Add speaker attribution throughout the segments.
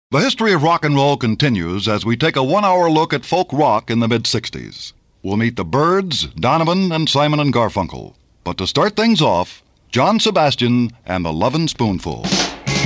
Speaker 1: The history of rock and roll continues as we take a one-hour look at folk rock in the mid-'60s. We'll meet the Byrds, Donovan, and Simon and Garfunkel. But to start things off, John Sebastian and the Lovin' Spoonful.
Speaker 2: Do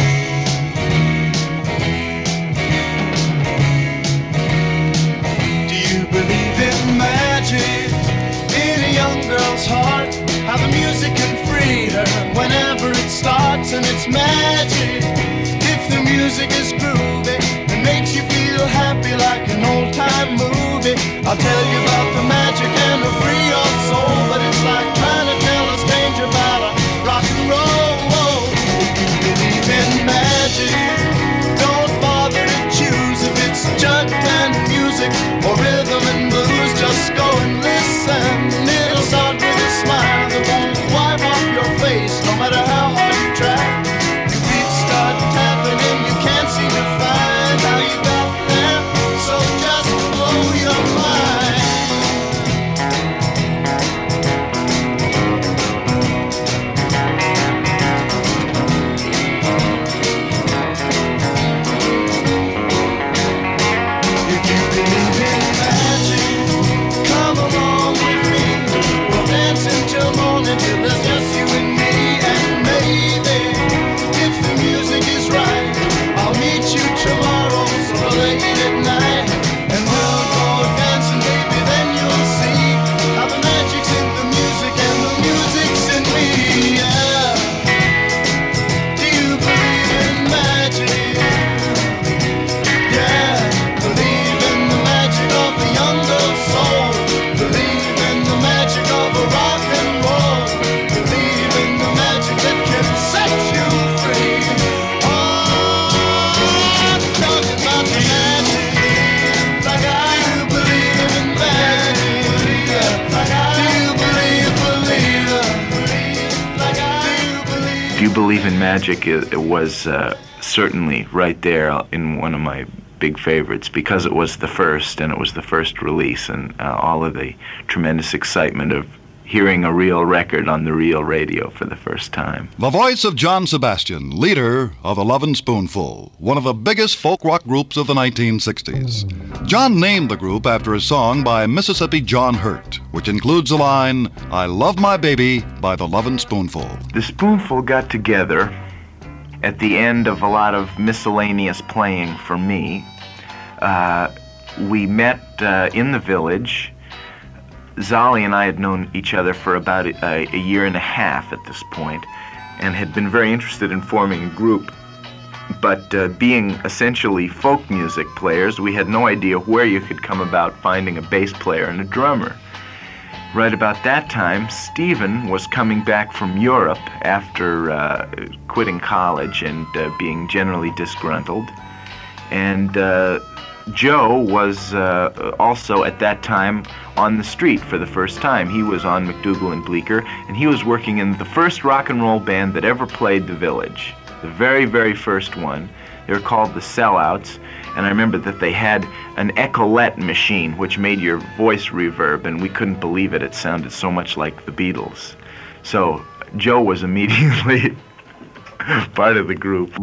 Speaker 2: you believe in magic in a young girl's heart? How the music can free her whenever it starts, and it's magic. If the music is groovy and makes you feel happy like an old-time movie, I'll tell you about the magic and it'll free your soul. But it's like trying to tell a stranger about a rock and roll. If you believe in magic, don't bother to choose if it's jug band music or rhythm and blues. Just go and listen. It'll start with a smile that won't wipe off your face, no matter how hard you try. Start tapping and you can't seem to find how you got there, so just blow your mind. If you believe in magic, come along with me. We'll dance until morning till there's just you and me, and maybe if the music is right, I'll meet you tomorrow, so late at night, and we'll go dancing, baby, then you'll see how the magic's in the music and the music's in me, yeah. Do you believe in magic? Yeah, believe in the magic of the young girl's soul, believe in the magic of a rock and roll, believe in the magic that can set you free.
Speaker 3: Do You Believe in Magic? It was certainly right there in one of my big favorites because it was the first, and it was the first release, and all of the tremendous excitement of hearing a real record on the real radio for the first time.
Speaker 1: The voice of John Sebastian, leader of the Lovin' Spoonful, one of the biggest folk rock groups of the 1960s. John named the group after a song by Mississippi John Hurt, which includes the line, "I Love My Baby" by the Lovin' Spoonful.
Speaker 3: The Spoonful got together at the end of a lot of miscellaneous playing for me. We met in the Village. Zolly and I had known each other for about a year and a half at this point, and had been very interested in forming a group. But being essentially folk music players, we had no idea where you could come about finding a bass player and a drummer. Right about that time, Stephen was coming back from Europe after quitting college and being generally disgruntled. And Joe was also at that time on the street for the first time. He was on McDougal and Bleecker, and he was working in the first rock and roll band that ever played the Village. The very, very first one. They were called the Sellouts, and I remember that they had an Ecolette machine which made your voice reverb, and we couldn't believe it. It sounded so much like the Beatles. So Joe was immediately part of the group.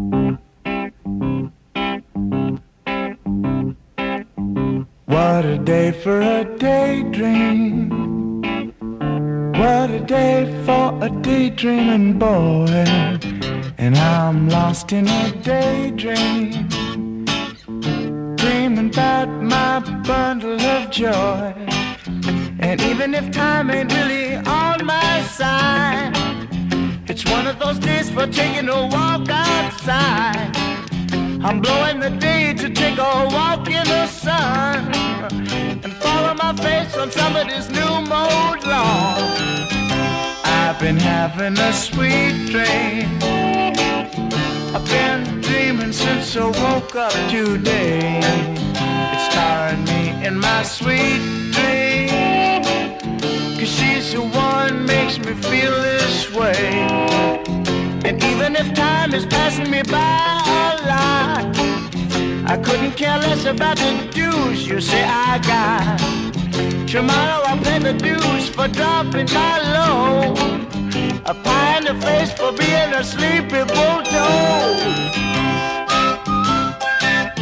Speaker 4: What a day for a daydream. What a day for a daydreaming boy. And I'm lost in a daydream, dreaming about my bundle of joy. And even if time ain't really on my side, it's one of those days for taking a walk outside. I'm blowing the day to take a walk in the sun and follow my face on somebody's new mode lawn. I've been having a sweet dream. I've been dreaming since I woke up today. It's tiring me in my sweet dream, 'cause she's the one makes me feel this way. And even if time is passing me by a lot, I couldn't care less about the dues you say I got. Tomorrow I'll pay the dues for dropping my load, a pie in the face for being a sleepy bulldog.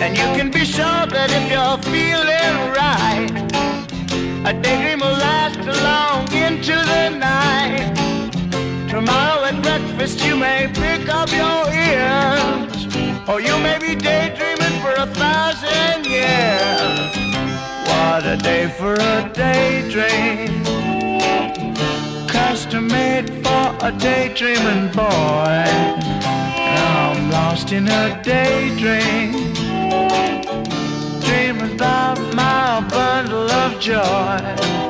Speaker 4: And you can be sure that if you're feeling right, a daydream will last long into the night. Tomorrow at breakfast you may pick up your ears, or you may be daydreaming for 1,000 years. What a day for a daydream, custom-made for a daydreaming boy. Now I'm lost in a daydream, dreaming about my bundle of joy.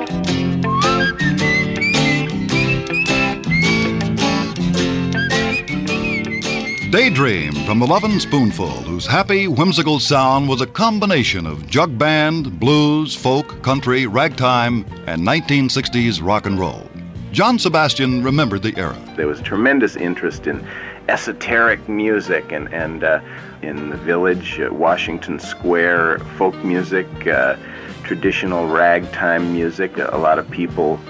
Speaker 1: Daydream from the Lovin' Spoonful, whose happy, whimsical sound was a combination of jug band, blues, folk, country, ragtime, and 1960s rock and roll. John Sebastian remembered the era.
Speaker 3: There was tremendous interest in esoteric music and in the Village, Washington Square, folk music, traditional ragtime music. A lot of people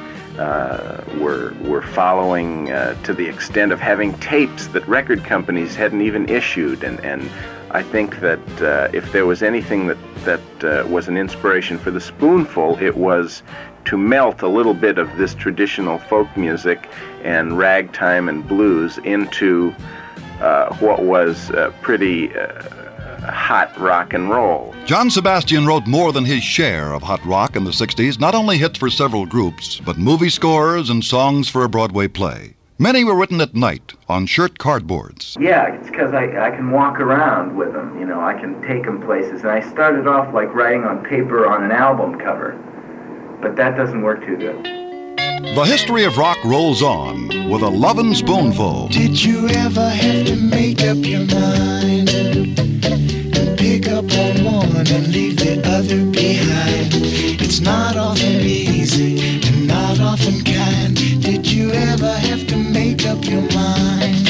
Speaker 3: were following to the extent of having tapes that record companies hadn't even issued, and I think that if there was anything that was an inspiration for the Spoonful, it was to melt a little bit of this traditional folk music and ragtime and blues into what was pretty hot rock and roll.
Speaker 1: John Sebastian wrote more than his share of hot rock in the 60s, not only hits for several groups, but movie scores and songs for a Broadway play. Many were written at night on shirt cardboards.
Speaker 3: Yeah, it's because I can walk around with them, you know, I can take them places. And I started off like writing on paper on an album cover, but that doesn't work too good.
Speaker 1: The history of rock rolls on with a Lovin' Spoonful.
Speaker 2: Did you ever have to make up your mind and pick up on one and leave the other behind? It's not often easy and not often kind. Did you ever have to make up your mind?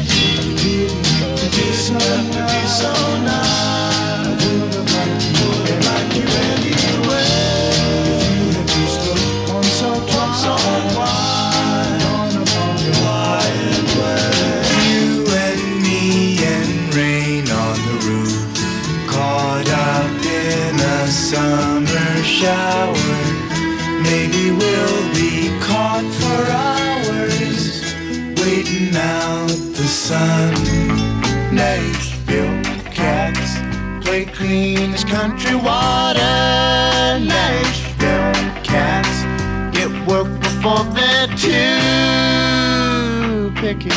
Speaker 2: To be so nice. Would like you anyway. If you had just looked on so quiet on a quiet way. You and me and rain on the roof, caught up in a summer shower. Maybe we'll be caught for hours, waiting out the sun. Nashville cats play clean as country water. Nashville cats get work before they're too picky.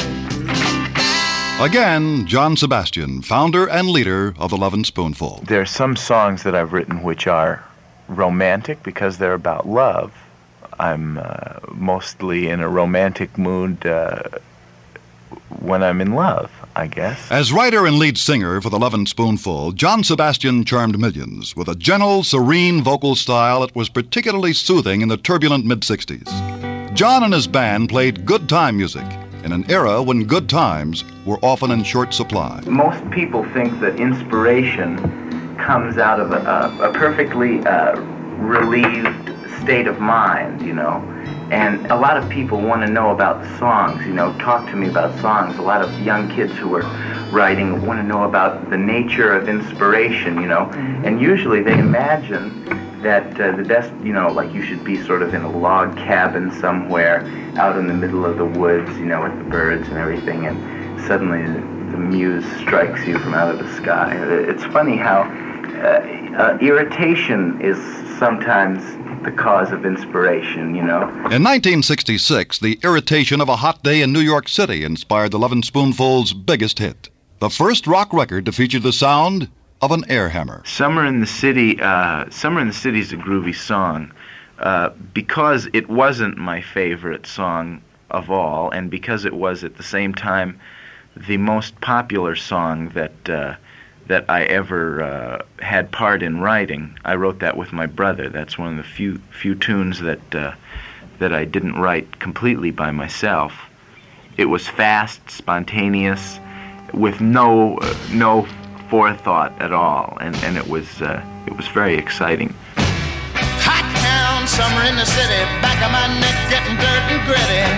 Speaker 1: Again, John Sebastian, founder and leader of the Lovin' Spoonful.
Speaker 3: There are some songs that I've written which are romantic because they're about love. I'm mostly in a romantic mood when I'm in love, I guess.
Speaker 1: As writer and lead singer for the Lovin' Spoonful, John Sebastian charmed millions with a gentle, serene vocal style that was particularly soothing in the turbulent mid-60s. John and his band played good time music in an era when good times were often in short supply.
Speaker 3: Most people think that inspiration comes out of a perfectly relieved state of mind, you know. And a lot of people want to know about songs, you know, talk to me about songs. A lot of young kids who are writing want to know about the nature of inspiration, you know. And usually they imagine that the best, you know, like you should be sort of in a log cabin somewhere out in the middle of the woods, you know, with the birds and everything, and suddenly the muse strikes you from out of the sky. It's funny how irritation is sometimes the cause of inspiration, you know.
Speaker 1: In 1966, the irritation of a hot day in New York City inspired the Lovin' Spoonful's biggest hit, the first rock record to feature the sound of an air hammer.
Speaker 3: Summer in the City is a groovy song because it wasn't my favorite song of all, and because it was at the same time the most popular song that I ever had part in writing. I wrote that with my brother. That's one of the few tunes that I didn't write completely by myself. It was fast, spontaneous, with no forethought at all, and it was very exciting.
Speaker 2: Hot town, summer in the city, back of my neck getting dirt and gritty.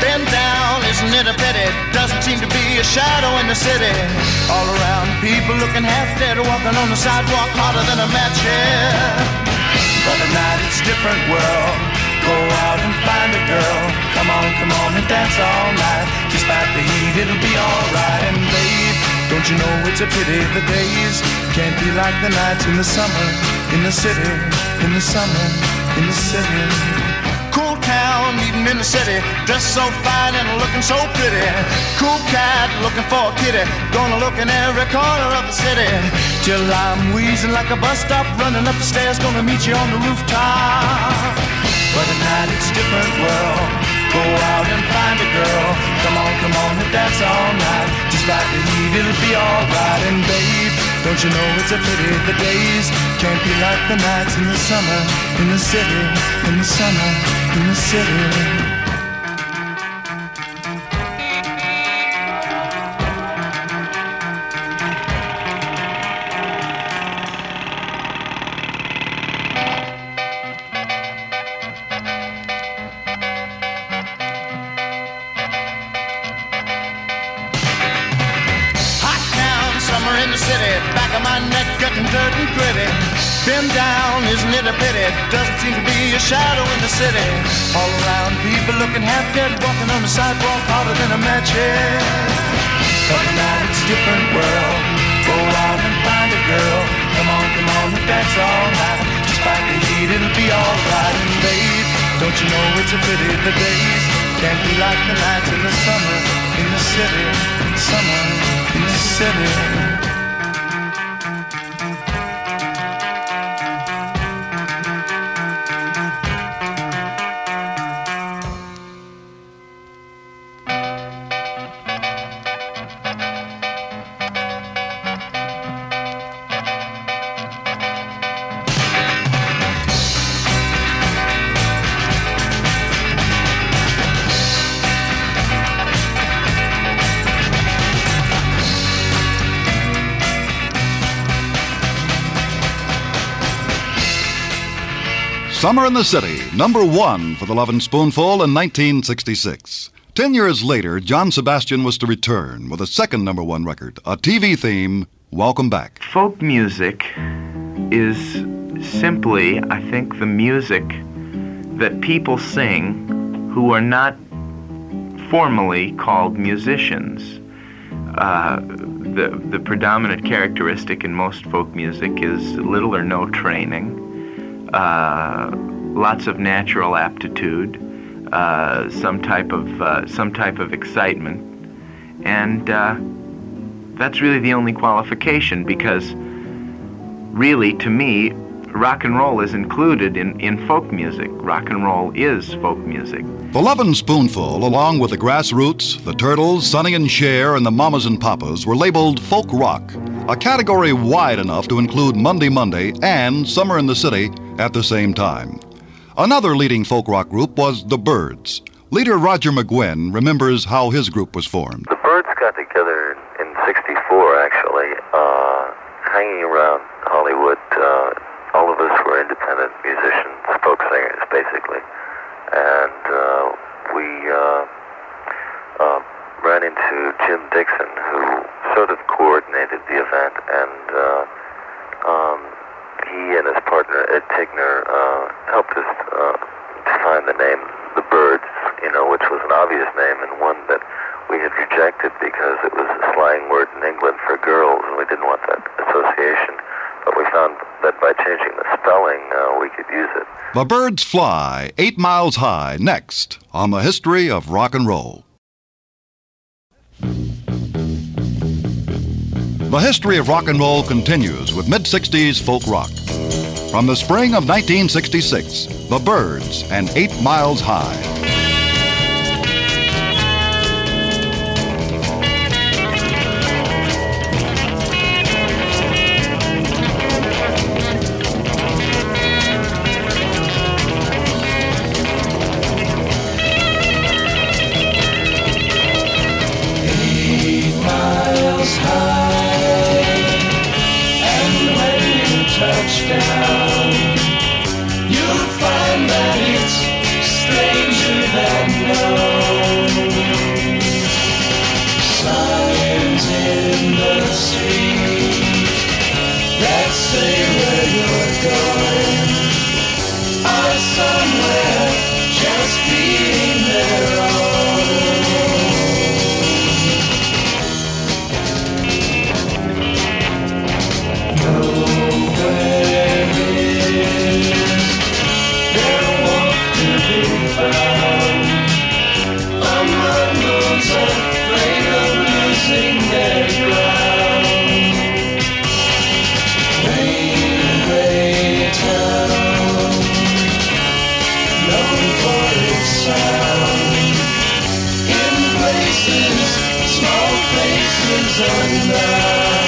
Speaker 2: Been down, isn't it a pity? Doesn't seem to be a shadow in the city. All around, people looking half dead, walking on the sidewalk harder than a match here. But at night it's a different world. Go out and find a girl. Come on and dance all night. Despite the heat, it'll be alright. And babe, don't you know it's a pity the days can't be like the nights in the summer, in the city, in the summer, in the city. Cool town, even in the city, dressed so fine and looking so pretty. Cool cat, looking for a kitty, gonna look in every corner of the city. Till I'm wheezing like a bus stop, running up the stairs, gonna meet you on the rooftop. But at night it's a different world. Go out and find a girl. Come on and dance all night. Despite the heat, it'll be alright. And babe, don't you know it's a pity the days can't be like the nights in the summer, in the city, in the summer, in the city. Been down, isn't it a pity? Doesn't seem to be a shadow in the city. All around, people looking half dead, walking on the sidewalk harder than a match head. But now it's a different world. Go out and find a girl. Come on and dance all night. Despite the heat, it'll be alright. And babe, don't you know it's a pity the days can't be like the nights in the summer, in the city, summer, in the city.
Speaker 1: Summer in the City, #1 for the Lovin' Spoonful in 1966. 10 years later, John Sebastian was to return with a second #1 record, a TV theme, Welcome Back.
Speaker 3: Folk music is simply, I think, the music that people sing who are not formally called musicians. The predominant characteristic in most folk music is little or no training. Lots of natural aptitude, some type of excitement, and that's really the only qualification. Because, really, to me, rock and roll is included in folk music. Rock and roll is folk music.
Speaker 1: The Lovin' Spoonful, along with the Grassroots, the Turtles, Sonny and Cher, and the Mamas and Papas, were labeled folk rock, a category wide enough to include Monday Monday and Summer in the City at the same time. Another leading folk rock group was the Byrds. Leader Roger McGuinn remembers how his group was formed.
Speaker 5: The Byrds got together in '64, actually, hanging around Hollywood. All of us were independent musicians, folk singers, basically. And we ran into Jim Dixon, who sort of coordinated the event, and he and his partner, Ed Tigner, helped us to find the name The Byrds, which was an obvious name and one that we had rejected because it was a slang word in England for girls, and we didn't want that association. But we found that by changing the spelling, we could use it.
Speaker 1: The Birds Fly, 8 Miles High, next on the History of Rock and Roll. The history of rock and roll continues with mid-60s folk rock. From the spring of 1966, The Byrds and 8 Miles High.
Speaker 4: Touchdown, you'll find that it's stranger than known.
Speaker 2: stay where you're going, or somewhere just being their own. Nowhere is there want to be found among those afraid of losing their ground. Railway town, known for its sound, in places, small places unknown.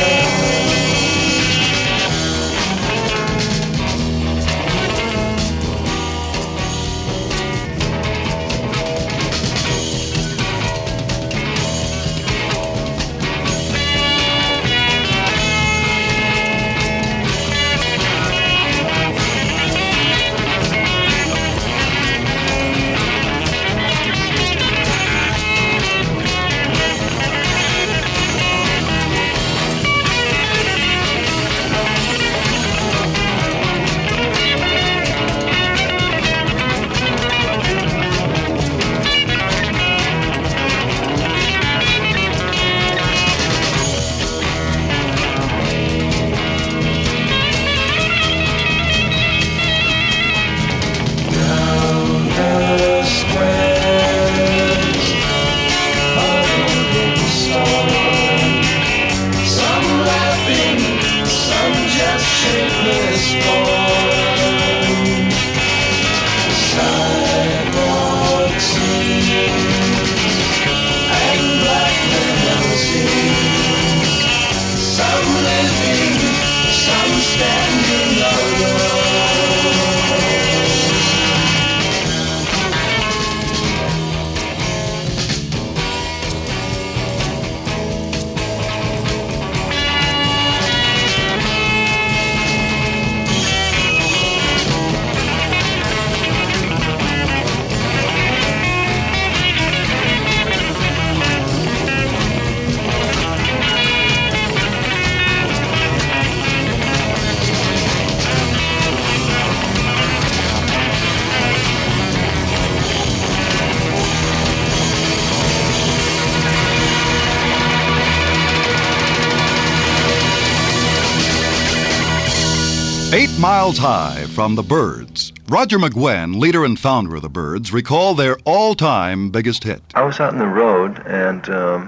Speaker 1: "8 Miles High" from the Byrds. Roger McGuinn, leader and founder of the Byrds, recalled their all-time biggest hit.
Speaker 6: I was out on the road, and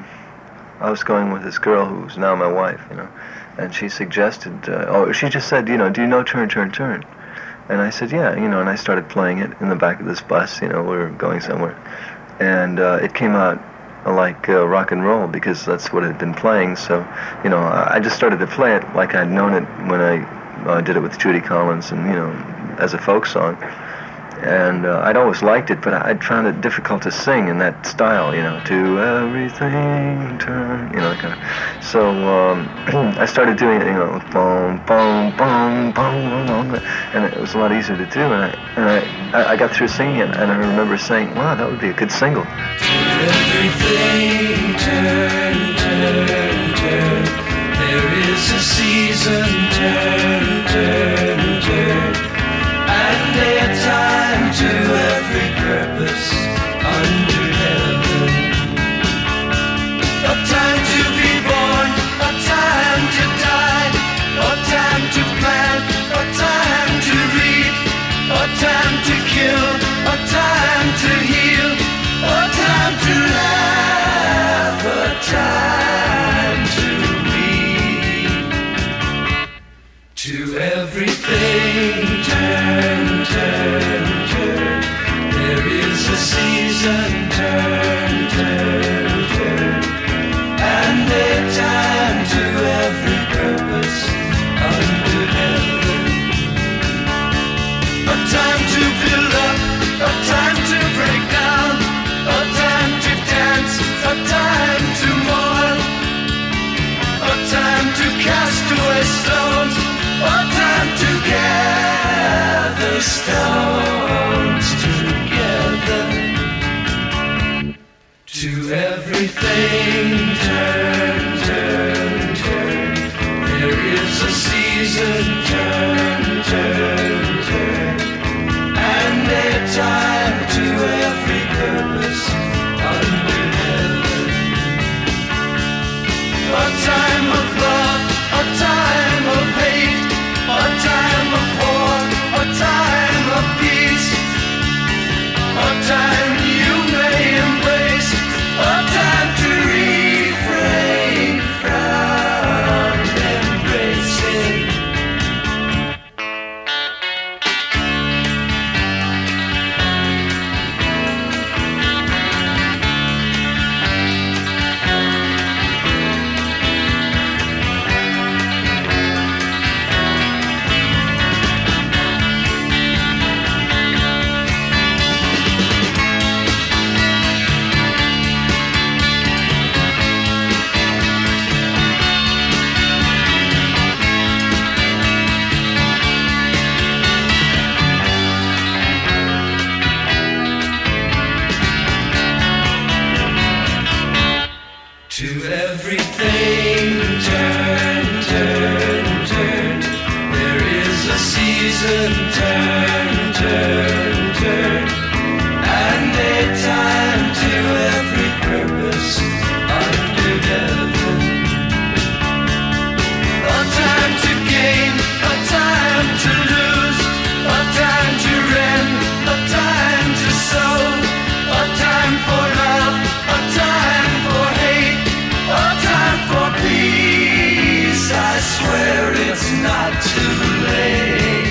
Speaker 6: I was going with this girl who's now my wife, and she suggested, she just said, do you know Turn, Turn, Turn? And I said, yeah, and I started playing it in the back of this bus, we were going somewhere. And it came out like rock and roll because that's what it had been playing, so, I just started to play it like I'd known it when I did it with Judy Collins and, as a folk song. And I'd always liked it, but I'd found it difficult to sing in that style, to everything turn, kind of. So I started doing it, boom, boom, boom, boom, and it was a lot easier to do. And I got through singing it, and I remember saying, wow, that would be a good single.
Speaker 2: Everything turn, turn, turn. There is a season, turn, turn, turn. And a time to every purpose under heaven. A time to be born, a time to die, a time to plant, a time to reap, a time to kill, a time to heal, a time to laugh, a time to weep. To everything turn, turn, turn. There is a season, turn, turn, turn. And a time to every purpose under heaven. A time to build up, a time to break down, a time to dance, a time to mourn, a time to cast away stones, a time to gather stones together. To everything turn, turn, turn. There is a season. season turn, turn, turn, and their time to every purpose under heaven. A time of love, a time of hate, a time of war, a time of peace, a time you may embrace, a time to refrain from embracing. To everything turn, turn, turn. There is a season turn, turn, turn, and a time to every purpose under heaven. A time to gain, a time to lose, a time to rend, a time to sow, a time for love, a time for hate, a time for peace. I swear it's not too late.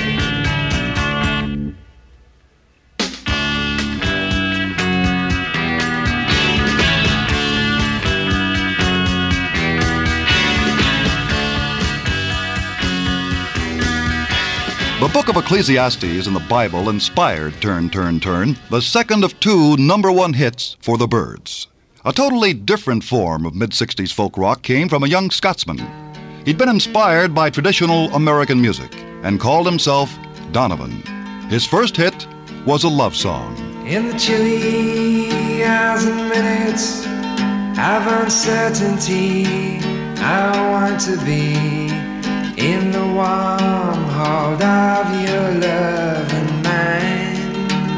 Speaker 1: The book of Ecclesiastes in the Bible inspired Turn, Turn, Turn, the second of two #1 hits for the Byrds. A totally different form of mid-60s folk rock came from a young Scotsman. He'd been inspired by traditional American music and called himself Donovan. His first hit was a love song.
Speaker 7: In the chilly hours and minutes of uncertainty, I want to be in the warm hold of your love and mine,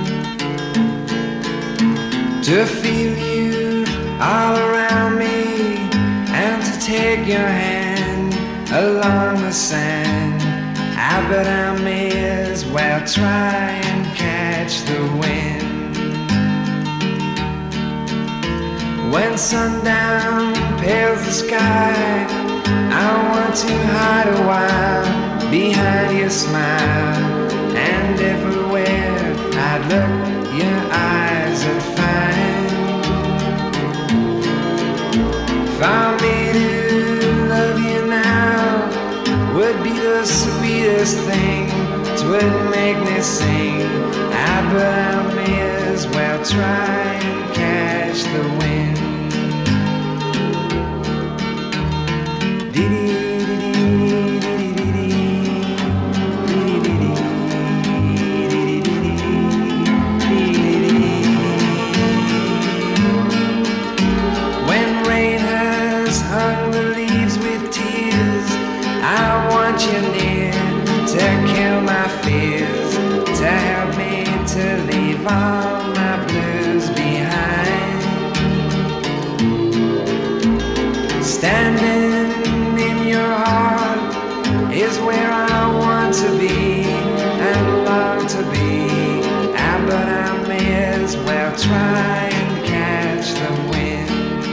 Speaker 7: to feel you all around me and to take your hand along the sand. But I may as well try and catch the wind. When sundown pales the sky, I want to hide a while behind your smile, and everywhere I'd look, your eyes would find. For me to love you now would be the sweetest thing. 'Twould make me sing. But I may as well try and catch the wind. When rain has hung the leaves with tears, I want you near to kill my fears, to help me to leave all my blues behind. Standing in your heart is where I want to be and long to be. But I may as well try and catch the wind.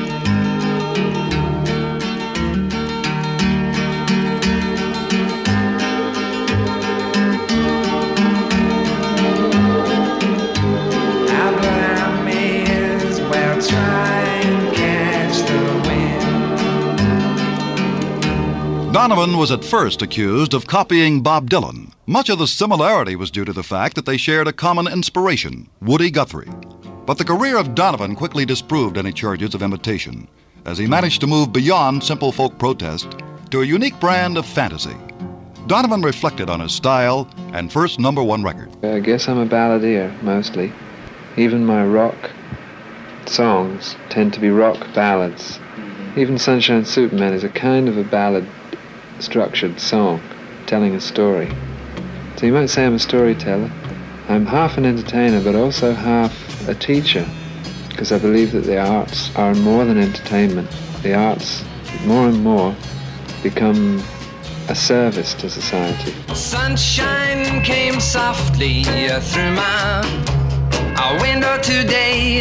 Speaker 7: But I may as well try and catch the wind.
Speaker 1: Donovan was at first accused of copying Bob Dylan. Much of the similarity was due to the fact that they shared a common inspiration, Woody Guthrie. But the career of Donovan quickly disproved any charges of imitation, as he managed to move beyond simple folk protest to a unique brand of fantasy. Donovan reflected on his style and first #1 record.
Speaker 8: I guess I'm a balladeer, mostly. Even my rock songs tend to be rock ballads. Even Sunshine Superman is a kind of a ballad-structured song. telling a story. So you might say I'm a storyteller. I'm half an entertainer, but also half a teacher, because I believe that the arts are more than entertainment. The arts, more and more, become a service to society.
Speaker 7: Sunshine came softly through my window today.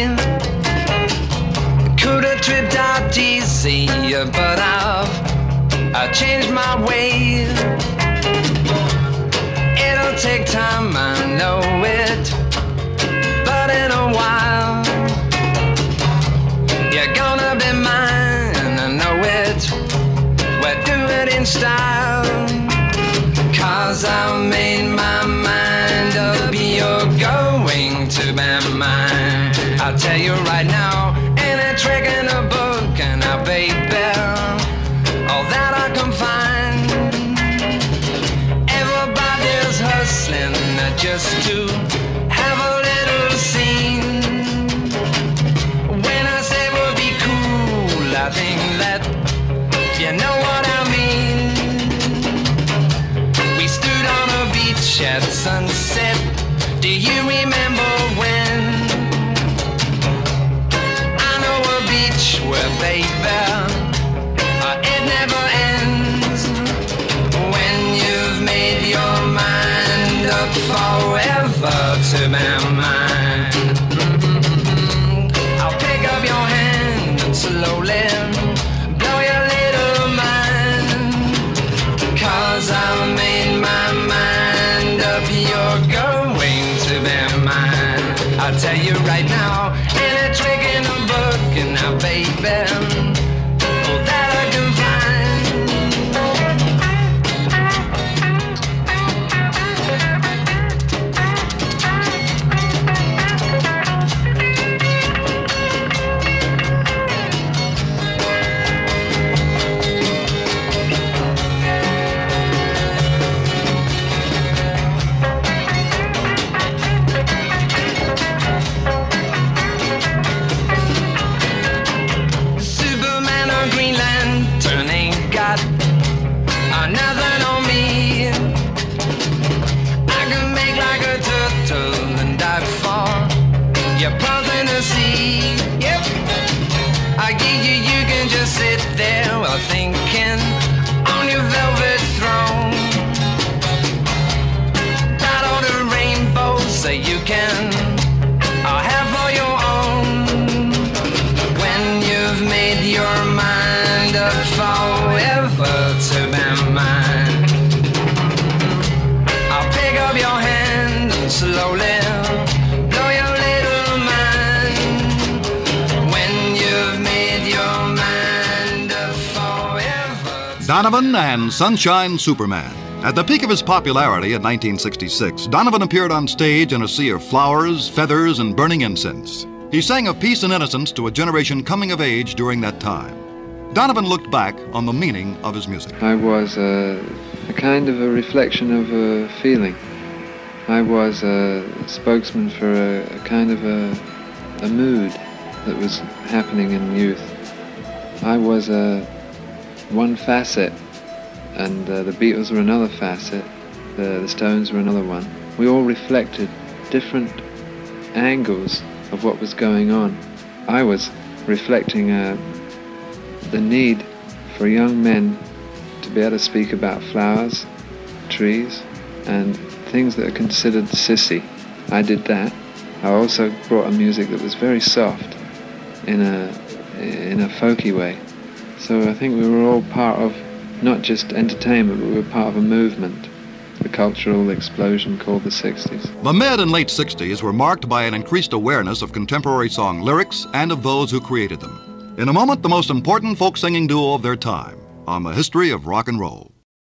Speaker 7: Could have tripped out easy, but I've changed my way. It'll take time, I know it, but in a while you're gonna be mine, I know it. We'll do it in style, 'cause I've made my mind up, you're going to be mine. I'll tell you right now, ain't a trick in a book, and I baby, all that I can find. Everybody's hustling just to have a little scene. When I say we'll be cool, I think that you know what I mean. We stood on a beach at sunset. Do you remember when? I know a beach where, baby, it never ends. When you've made your mind up forever to be mine. I'll pick up your hand and slowly blow your little mind, 'cause I've made my mind up, you're going to be mine. I'll tell you right now, ain't a trick in a book, and now baby, all that I can find. Superman or Green Lantern ain't got nothing on me. I can make like a turtle and dive for your pearls in the sea. Yep, I give you can just sit there while thinking on your velvet throne. Got all the rainbows that you can have for your own. When you've made your mind up forever to be mine, I'll pick up your hand and slowly blow your little mind. When you've made your mind up forever.
Speaker 1: Donovan and Sunshine Superman. At the peak of his popularity in 1966, Donovan appeared on stage in a sea of flowers, feathers, and burning incense. He sang of peace and innocence to a generation coming of age during that time. Donovan looked back on the meaning of his music.
Speaker 8: I was a kind of a reflection of a feeling. I was a spokesman for a kind of a mood that was happening in youth. I was one facet, and the Beatles were another facet, the Stones were another one. We all reflected different angles of what was going on. I was reflecting the need for young men to be able to speak about flowers, trees, and things that are considered sissy. I did that. I also brought a music that was very soft in a folky way. So I think we were all part of not just entertainment, but we were part of a movement, the cultural explosion called the 60s.
Speaker 1: The mid and late 60s were marked by an increased awareness of contemporary song lyrics and of those who created them. In a moment, the most important folk singing duo of their time on the history of rock and roll.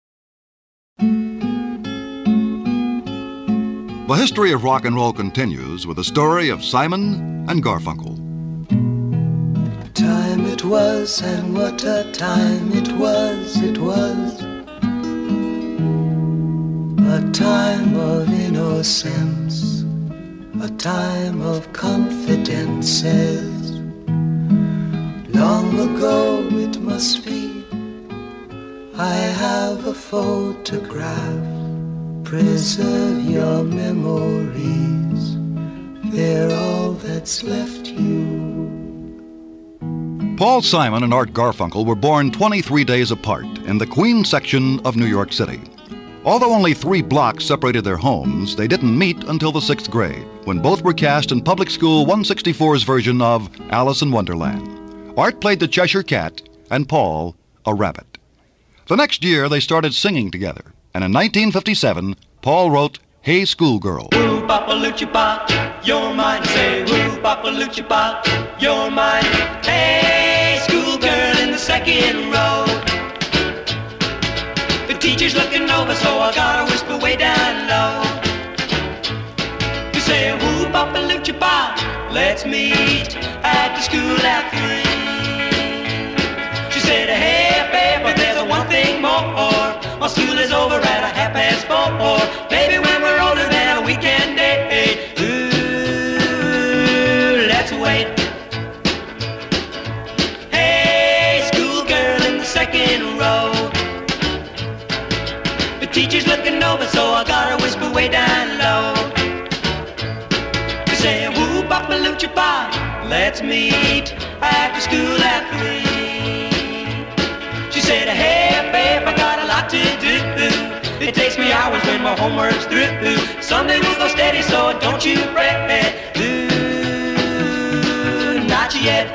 Speaker 1: The history of rock and roll continues with the story of Simon and Garfunkel.
Speaker 2: Time it was, and what a time it was. A time of innocence, a time of confidences. Long ago it must be,
Speaker 9: I have a photograph. Preserve your memories. They're all that's left you.
Speaker 1: Paul Simon and Art Garfunkel were born 23 days apart in the Queens section of New York City. Although only 3 blocks separated their homes, they didn't meet until the 6th grade, when both were cast in Public School 164's version of Alice in Wonderland. Art played the Cheshire Cat and Paul a rabbit. The next year, they started singing together, and in 1957, Paul wrote Hey Schoolgirl.
Speaker 2: Woo, Papa-loo-chee-pop, you're mine. Say, woo, Papa-loo-chee-pop, you're mine. Hey, schoolgirl in the second row. The teacher's looking over, so I gotta whisper way down low. You say, woo, Papa-loo-chee-pop, let's meet at the school at 3. She said, hey, babe, but there's one thing more. My school is over at 4:30. Maybe when we're older than a weekend day. Ooh, let's wait. Hey, schoolgirl in the second row. The teacher's looking over, so I gotta whisper way down low. You say, woo, Papa-loo-chee-pop, let's meet at the school at 3. She said, hey, babe, I got a lot to do. It takes me hours when my homework's through. Someday we'll go steady, so don't you fret. Ooh, not yet.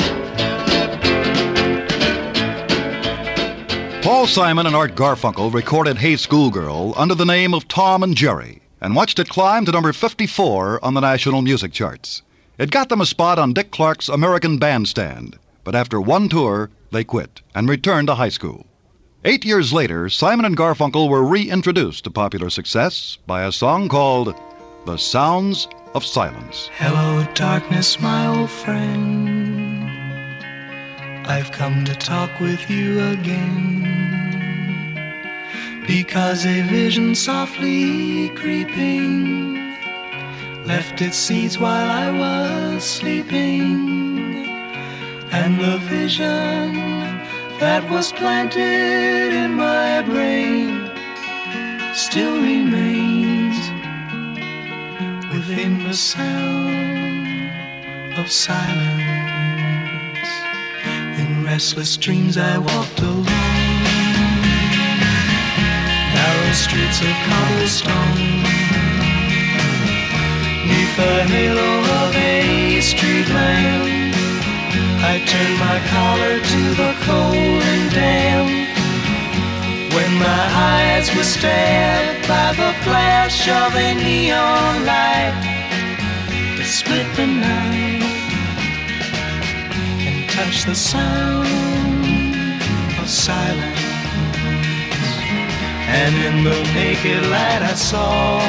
Speaker 1: Paul Simon and Art Garfunkel recorded Hey Schoolgirl under the name of Tom and Jerry and watched it climb to number 54 on the national music charts. It got them a spot on Dick Clark's American Bandstand, but after one tour, they quit and returned to high school. 8 years later, Simon and Garfunkel were reintroduced to popular success by a song called The Sounds of Silence.
Speaker 9: Hello, darkness, my old friend. I've come to talk with you again, because a vision softly creeping left its seeds while I was sleeping, and the vision that was planted in my brain still remains within the sound of silence. In restless dreams I walked alone, narrow streets of cobblestone, neath the halo of a street lamp. I turned my collar to the cold and damp, when my eyes were stabbed by the flash of a neon light that split the night and touched the sound of silence. And in the naked light I saw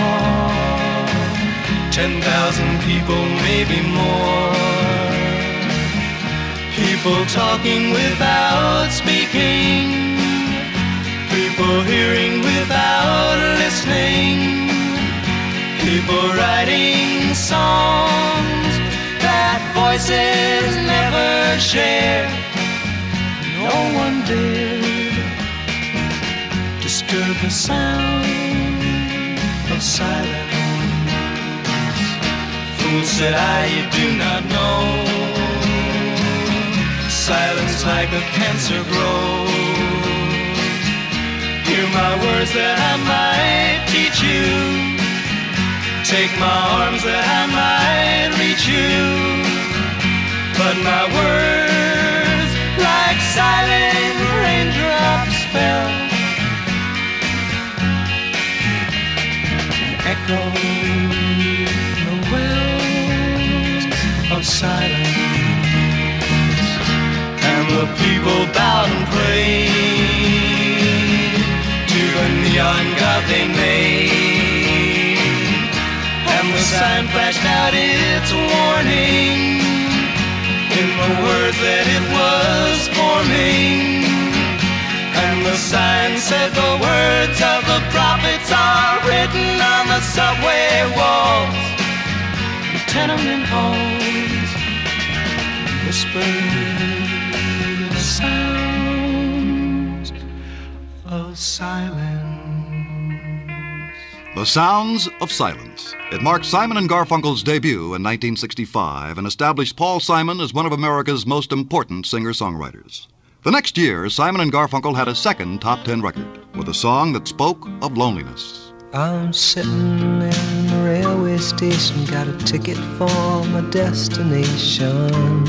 Speaker 9: 10,000 people, maybe more. People talking without speaking, people hearing without listening, people writing songs that voices never share. No one dared disturb the sound of silence. Fool, said I, you do not know. Silence like a cancer grows. Hear my words that I might teach you. Take my arms that I might reach you. But my words, like silent raindrops, fell, echoing the wells of silence. And the people bowed and prayed to the neon god they made, and the sign flashed out its warning in the words that it was forming. And the sign said the words of the prophets are written on the subway walls, the tenement halls, whispered the sounds
Speaker 2: of silence.
Speaker 1: The Sounds of Silence. It marked Simon & Garfunkel's debut in 1965 and established Paul Simon as one of America's most important singer-songwriters. The next year, Simon & Garfunkel had a second top 10 record with a song that spoke of loneliness.
Speaker 10: I'm sitting in the railway station, got a ticket for my destination.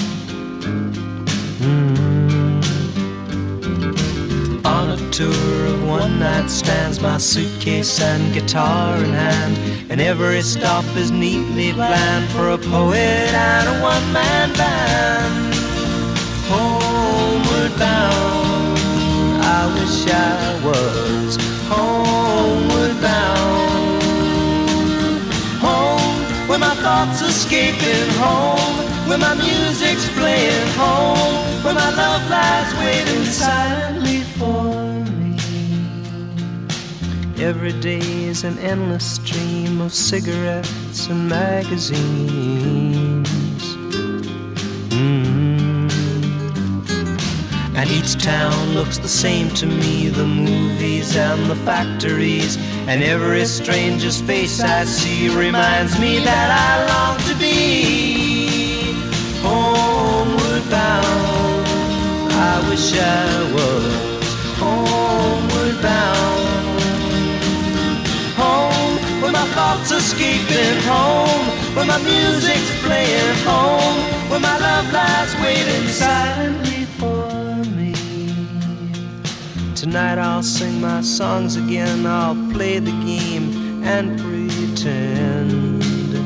Speaker 10: On a tour of one-night stands, my suitcase and guitar in hand, and every stop is neatly planned for a poet and a one-man band. Homeward bound, I wish I was homeward bound. Home, where my thoughts escaping, home, where my music's playing, home, where my love lies waiting silently for me. Every day is an endless stream of cigarettes and magazines. And each town looks the same to me, the movies and the factories, and every stranger's face I see reminds me that I long to be homeward bound. I wish I was homeward bound. Home, where my thoughts escaping, home, where my music's playing, home, where my love lies waiting silently for me. Tonight I'll sing my songs again, I'll play the game and pretend.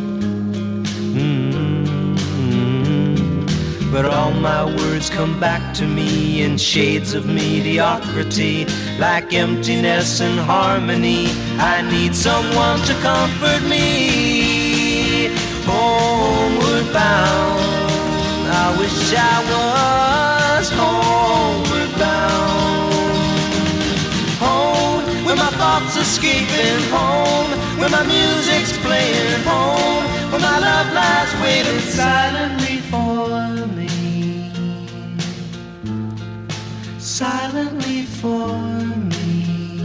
Speaker 10: But all my words come back to me in shades of mediocrity, like emptiness and harmony. I need someone to comfort me. Homeward bound, I wish I was homeward bound. Home, where my thoughts escaping, home, where my music's playing, home, where my love lies waiting silently for me. Silently for me.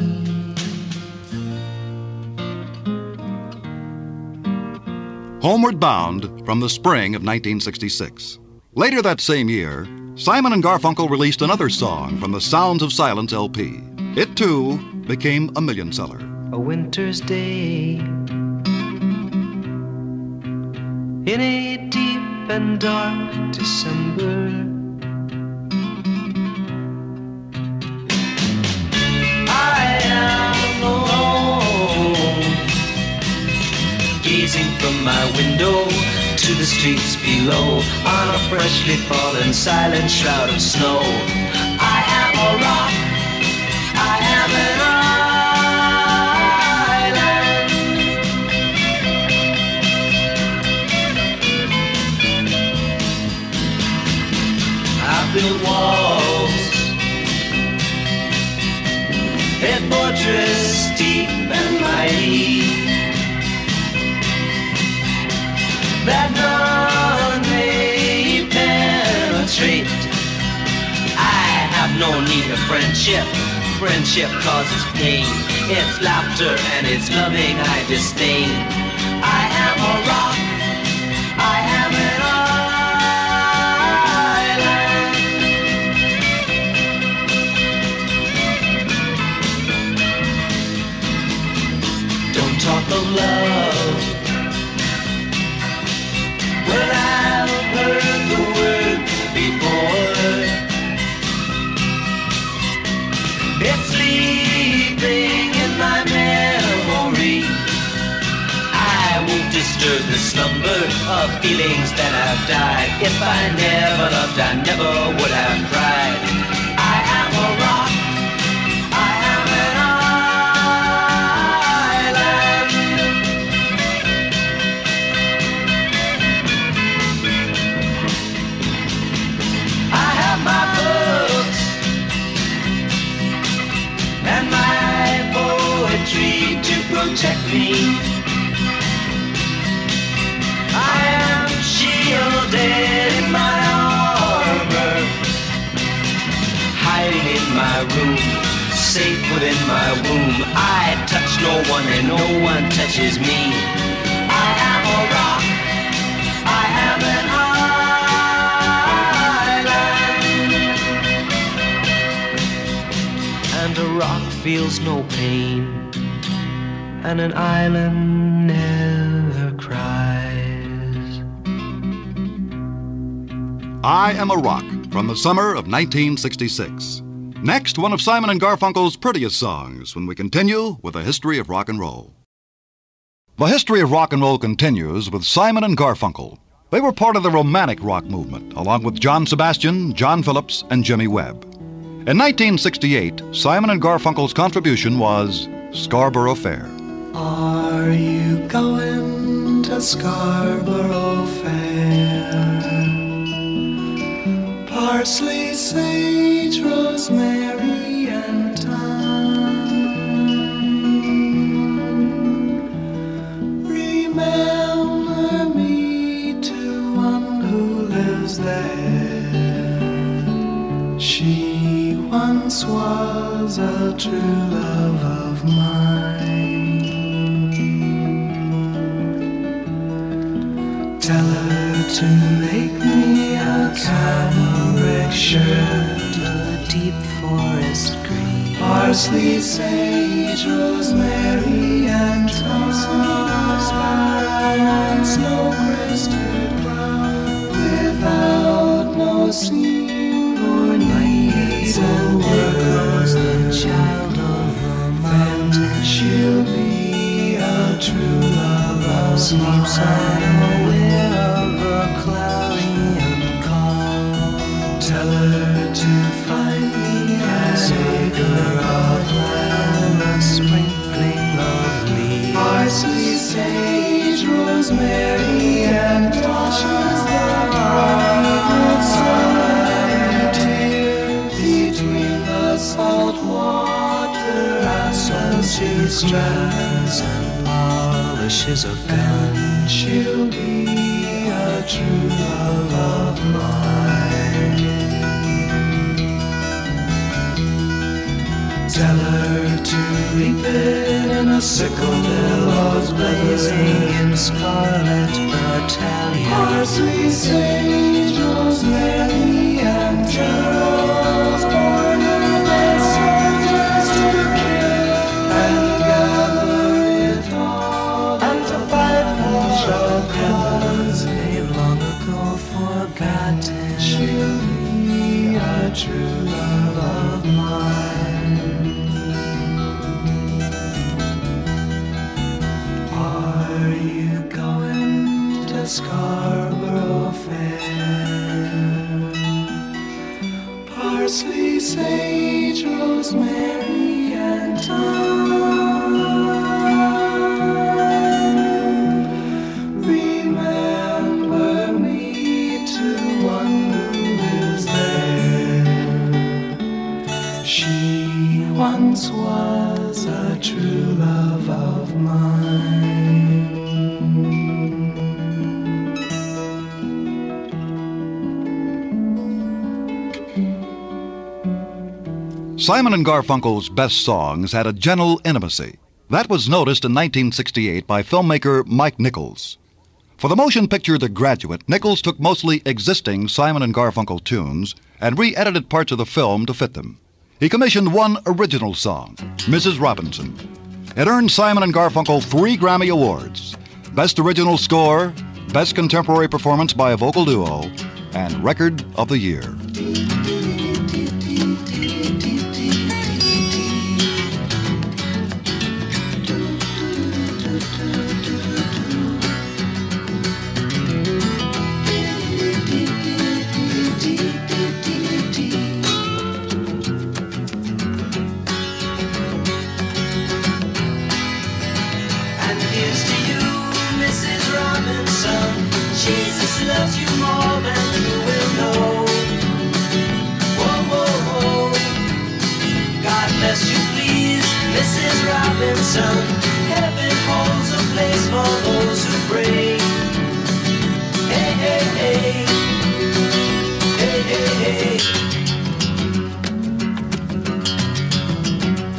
Speaker 1: Homeward Bound from the spring of 1966. Later that same year, Simon & Garfunkel released another song from the Sounds of Silence LP. It, too, became a million-seller.
Speaker 10: A winter's day in a deep and dark December, I am alone, gazing from my window to the streets below, on a freshly fallen silent shroud of snow. I am a rock, I am an island. I built walls, a fortress deep and mighty, that none may penetrate. I have no need of friendship. Friendship causes pain. It's laughter and it's loving I disdain. I am a rock, I am an island. Don't talk of love. Well, I've heard the word before. It's sleeping in my memory. I won't disturb the slumber of feelings that have died. If I never loved, I never would have tried. I am a rock, I am an island. I have my books and my poetry to protect me. I am shielded in my armor, hiding in my room, safe within my womb. I touch no one and no one touches me. I am a rock. I am an island. And a rock feels no pain, and an island never cries.
Speaker 1: I Am a Rock, from the summer of 1966. Next, one of Simon & Garfunkel's prettiest songs when we continue with the history of rock and roll. The history of rock and roll continues with Simon & Garfunkel. They were part of the romantic rock movement, along with John Sebastian, John Phillips, and Jimmy Webb. In 1968, Simon & Garfunkel's contribution was Scarborough Fair.
Speaker 2: Are you going to Scarborough Fair? Parsley, sage, rosemary, and thyme. Remember me to one who lives there. She once was a true love of mine. Tell her to make me a cambric shirt,
Speaker 10: the deep forest green.
Speaker 2: Parsley, sage, rosemary, and thyme. Snow-crested brown, without no seam or needs and work.
Speaker 10: The child of the mountain,
Speaker 2: she'll be a true love of
Speaker 10: sleeps
Speaker 2: mine.
Speaker 10: unaware of a cloudy and calm.
Speaker 2: Tell her to find me an acre of land,
Speaker 10: a sprinkling of leaves.
Speaker 2: Parsley, sage, rosemary, and touches the bright sunlight here between the salt water as she
Speaker 10: strands and polishes a gun.
Speaker 2: She'll be a true love of mine. Tell her to reap it in a sickle, billows blazing
Speaker 10: in scarlet battalion.
Speaker 2: Parsley, sage, rosemary, and geraniums, border and soldiers to kill and gather it all and to fight for the cause
Speaker 10: they've long ago forgotten.
Speaker 2: She'll be a true love of mine. Are you going to Scarborough Fair? Parsley, sage, rosemary, and thyme. Remember me to one who lives there. She once was a true love of mine.
Speaker 1: Simon & Garfunkel's best songs had a gentle intimacy. That was noticed in 1968 by filmmaker Mike Nichols. For the motion picture The Graduate, Nichols took mostly existing Simon & Garfunkel tunes and re-edited parts of the film to fit them. He commissioned one original song, Mrs. Robinson. It earned Simon & Garfunkel 3 Grammy Awards: Best Original Score, Best Contemporary Performance by a Vocal Duo, and Record of the Year.
Speaker 10: Jesus loves you more than you will know. Whoa, whoa, whoa. God bless you, please, Mrs. Robinson. Heaven holds a place for those who pray. Hey, hey, hey. Hey, hey, hey.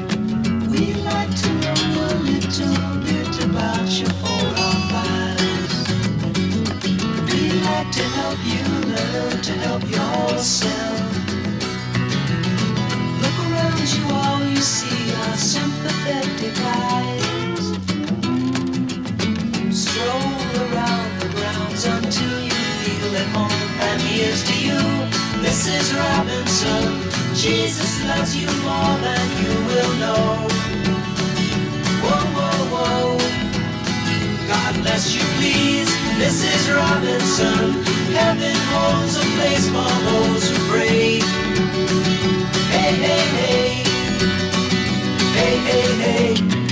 Speaker 10: Jesus loves you more than you will know. Whoa, whoa, whoa. God bless you, please, Mrs. Robinson. Heaven holds a place for those who pray. Hey, hey, hey. Hey, hey, hey.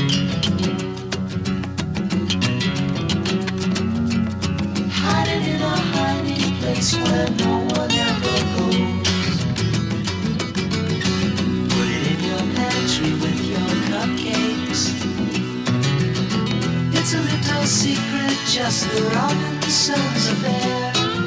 Speaker 10: Hiding in a hiding place where no one ever goes. Put it in your pantry with your cupcakes. It's a little secret, just the Robinsons affair.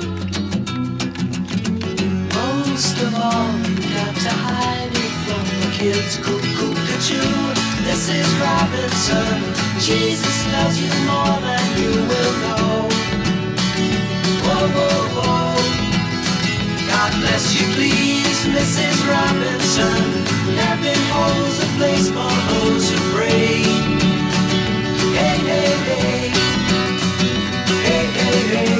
Speaker 10: Most of all, you got to hide it from the kids. Cuckoo-cuckoo, this is Robinson. Jesus loves you more than you will know. Whoa, whoa, whoa. God bless you, please, Mrs. Robinson. Heaven holds a place for those who pray. Hey, hey, hey. Hey, hey, hey.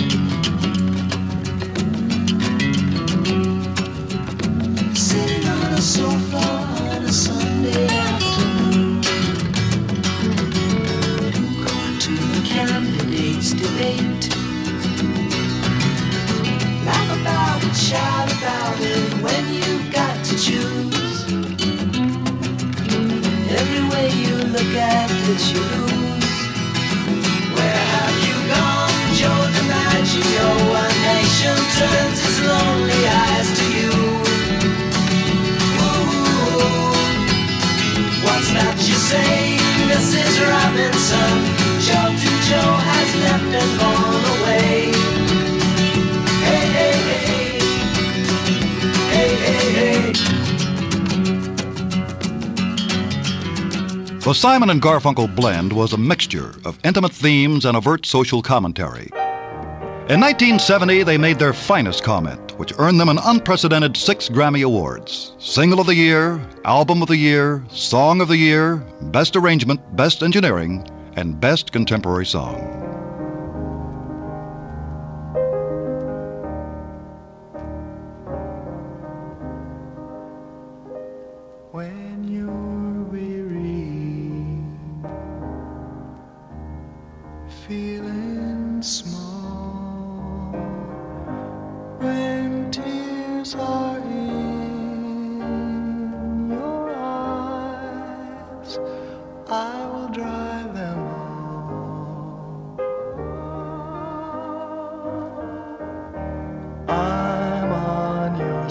Speaker 10: Sitting on a sofa on a Sunday afternoon, going to the candidates' debate. Laugh about it, shout about it when you've got to choose. Every way you look at it, you lose. Where have you gone, Joe DiMaggio? A nation turns its lonely eyes to you. What's that you say, Mrs. Robinson? Jolton Joe has left and gone away. Hey, hey, hey. Hey, hey, hey.
Speaker 1: The Simon and Garfunkel blend was a mixture of intimate themes and overt social commentary. In 1970, they made their finest comment, which earned them an unprecedented 6 Grammy Awards: Single of the Year, Album of the Year, Song of the Year, Best Arrangement, Best Engineering, and Best Contemporary Song.
Speaker 2: When you're weary, feeling small, when tears are in your eyes, I will dry them all. I'm on your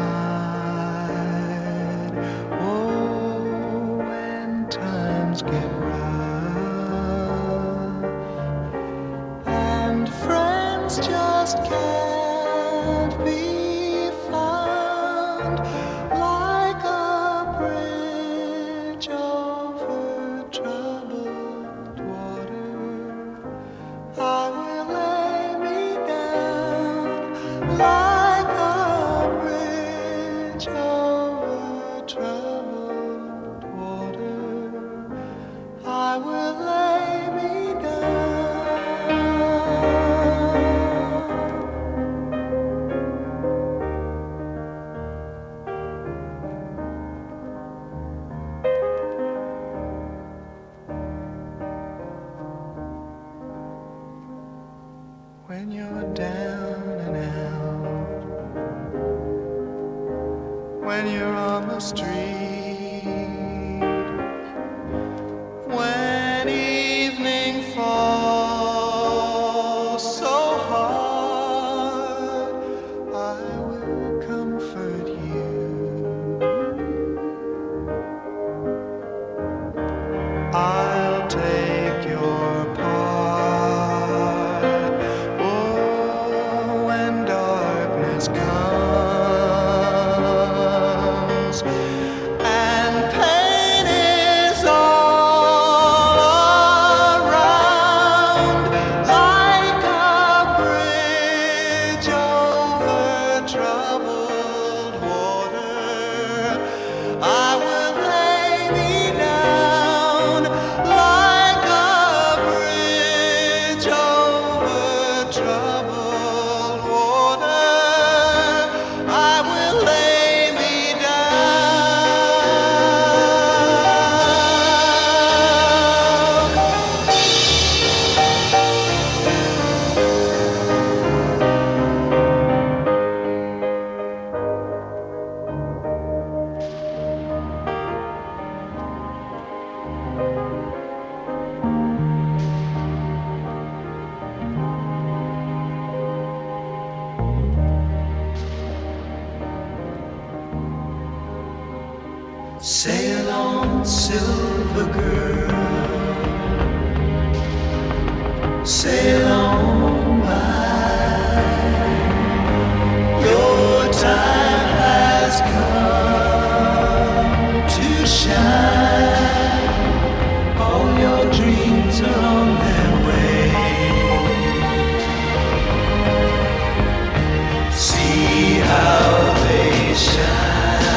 Speaker 2: side. Oh, when times get rough and friends just can't be found, like a bridge over troubled water, I will lay me down. Like a bridge over troubled water, I will lay me when you're down and out, when you're on the street, when evening falls so hard, I will comfort you. I'll take your part. Oh, when darkness comes and pain is all around, like a bridge over troubled water, I will lay me down.
Speaker 10: silver girl. Sail on by, your time has come to shine. All your dreams are on their way. See how they shine.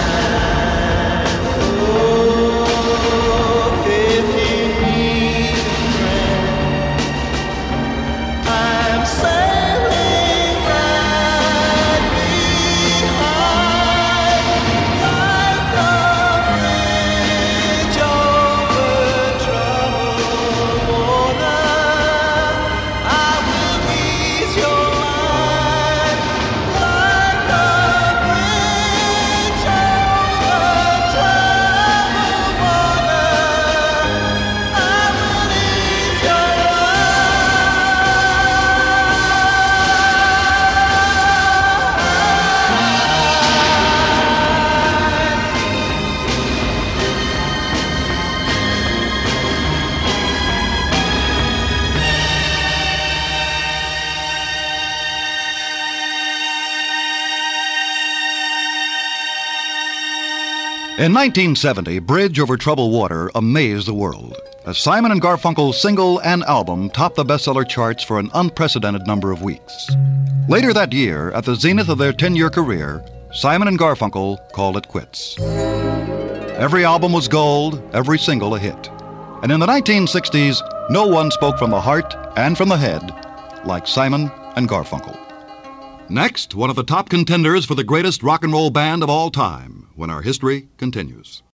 Speaker 1: In 1970, Bridge Over Troubled Water amazed the world, as Simon & Garfunkel's single and album topped the bestseller charts for an unprecedented number of weeks. Later that year, at the zenith of their 10-year career, Simon & Garfunkel called it quits. Every album was gold, every single a hit. And in the 1960s, no one spoke from the heart and from the head like Simon & Garfunkel. Next, one of the top contenders for the greatest rock and roll band of all time, when our history continues.